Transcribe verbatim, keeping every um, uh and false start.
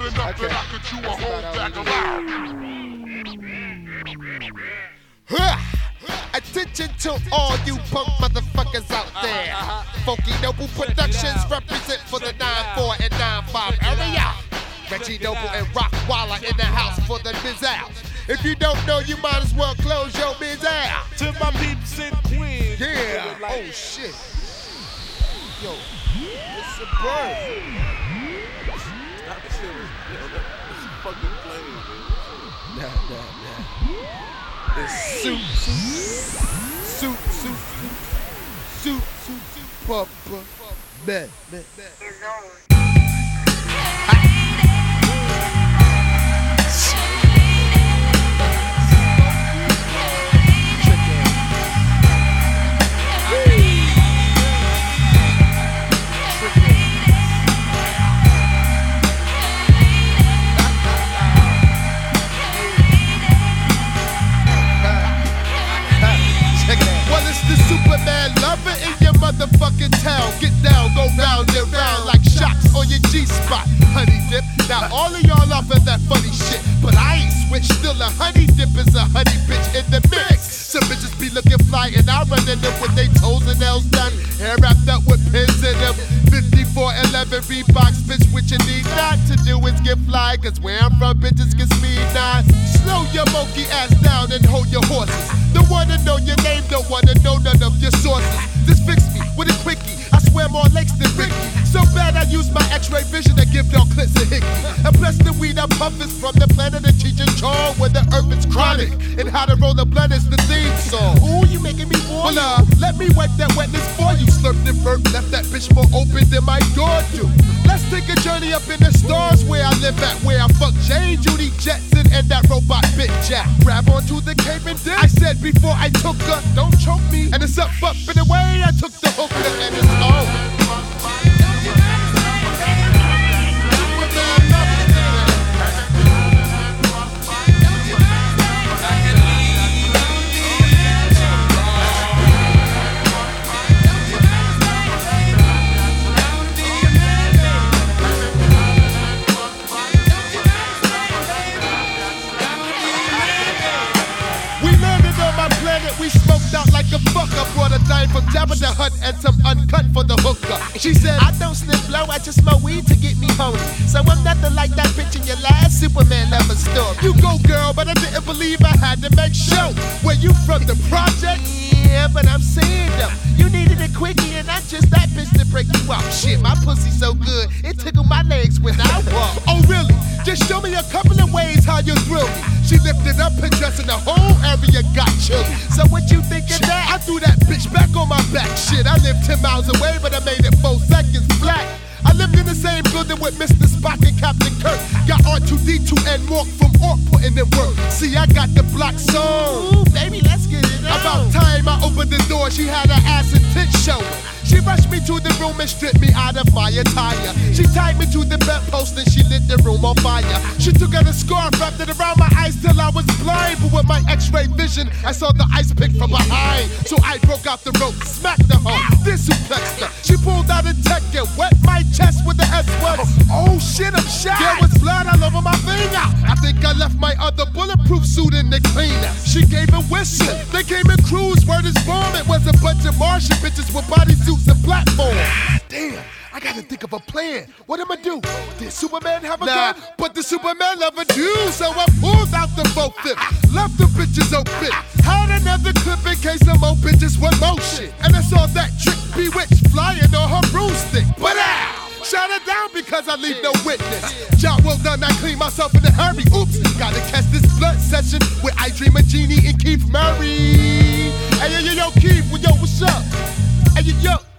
got enough that I could chew a whole bag around. Attention to all you punk motherfuckers out there. Funky Noble Productions represent for the nine four and nine five area. Reggie Noble and Rockwalla in the house for the Mizzou. If you don't know, you might as well close your Mizzou. To my peeps in Queens. Yeah. Oh shit. Yo, it's a bird. Stop chilling. It's fucking playing, man. Nah, nah, nah. It's soup, soup, soup, soup, soup, soup, soup, papa, man, man, man. Superman lover in your motherfucking town. Get down, go round and round like shots on your G-spot. Honey dip, now all of y'all off of that funny shit, but I ain't switched. Still a honey dip is a honey bitch in the mix. Some bitches be looking fly and I run in them with they toes and nails done, hair wrapped up with pins in them. fifty-four eleven Reeboks, bitch, what you need not to do is get fly, cause where I'm from, bitches get speed nine. Slow your monkey ass down and hold your horses. Don't wanna know your name, don't wanna know none of your sources. Just fix me with a quickie, I swear more lakes than Ricky. So bad I use my x-ray vision to give y'all clips a hickey. And plus the weed I puff is from the planet of Cheech and Chong, where the earth is chronic, and how to roll the blood is the theme song. Ooh, you making me warm. Well, uh, let me wipe that wetness for you. Slurped and burp, left that bitch more open than my door do. Let's take a journey up in the stars where I live at, where I fuck Jane, Judy Jetson, and that robot Big Jack. Grab onto the cape and dip. I said before I took her, don't choke me. And it's up, up, and away I took the hooker, and it's on. We smoked out like a fucker. Brought a dime from Jabba the Hutt and some uncut for the hooker. She said, I don't sniff blow, I just smoke weed to get me honey. So I'm nothing like that bitch in your last Superman ever story. You go, girl, but I didn't believe I had to make show. Where you from, the project? Yeah, but I'm saying though, you needed a quickie and I'm just that bitch to break you out. Shit, my pussy so good, it tickled my legs when I walk. Oh really? Just show me a couple of ways how you thrill me. She lifted up her dress and the whole area got chilly. So what you think of that? I threw that bitch back on my back. Shit, I lived ten miles away, but I made it four seconds flat. I lived in the same building with Mister Spock and Captain Kirk. Got R two D two and Mork from Ork putting in work. See, I got the block song. Ooh, baby, let's get it on. About time I opened the door, she had her ass and tits showing. She rushed me to the room and stripped me out of my attire. She tied me to the bedpost and she lit the room on fire. She took out a scarf, wrapped it around my eyes till I was blind. But with my x-ray vision, I saw the ice pick from behind. So I broke out the rope, smacked the hoe, then suplexed her. She pulled out a tech and wet my chest with the S one. Oh shit, I'm shot. There was blood all over my finger. I think I left my other bulletproof suit in the cleaner. She gave a whistle. They came in crews, word is born. It was a bunch of Martian bitches with bodysuits and platforms. Damn, I gotta think of a plan. What am I do? Did Superman have a nah, gun? But the Superman never do. So I pulled out the boat flip, left the bitches open. Had another clip in case some more bitches want motion. And I saw that trick bewitched flying on her broomstick. But ow! Shut it down because I leave no witness. Job well done, I clean myself in a hurry. Oops, gotta catch this blood session with I Dream of Genie and Keith Murray. Hey yo yo yo Keith, well yo what's up? Hey yo yo.